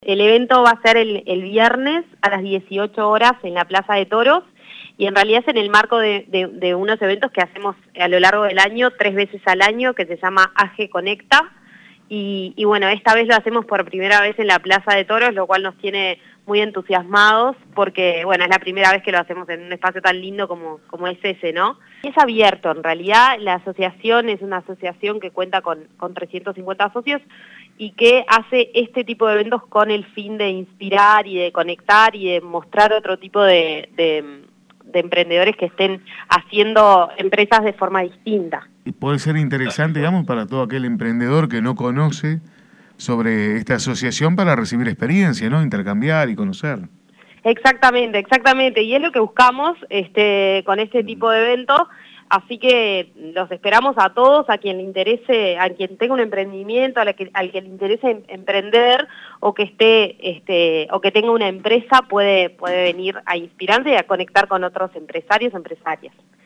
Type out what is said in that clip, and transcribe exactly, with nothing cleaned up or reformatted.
El evento va a ser el, el viernes a las dieciocho horas en la Plaza de Toros y en realidad es en el marco de, de, de unos eventos que hacemos a lo largo del año, tres veces al año, que se llama A G Conecta y, y bueno, esta vez lo hacemos por primera vez en la Plaza de Toros, lo cual nos tiene muy entusiasmados porque bueno, es la primera vez que lo hacemos en un espacio tan lindo como, como es ese, ¿no? Es abierto, en realidad la asociación es una asociación que cuenta con, con trescientos cincuenta socios y que hace este tipo de eventos con el fin de inspirar y de conectar y de mostrar otro tipo de, de, de emprendedores que estén haciendo empresas de forma distinta. Y puede ser interesante, digamos, para todo aquel emprendedor que no conoce sobre esta asociación para recibir experiencia, ¿no? Intercambiar y conocer. Exactamente, exactamente, y es lo que buscamos este, con este tipo de eventos, así que los esperamos a todos, a quien le interese, a quien tenga un emprendimiento, a la que, al que le interese emprender o que esté, este, o que tenga una empresa, puede, puede venir a inspirarse y a conectar con otros empresarios, empresarias.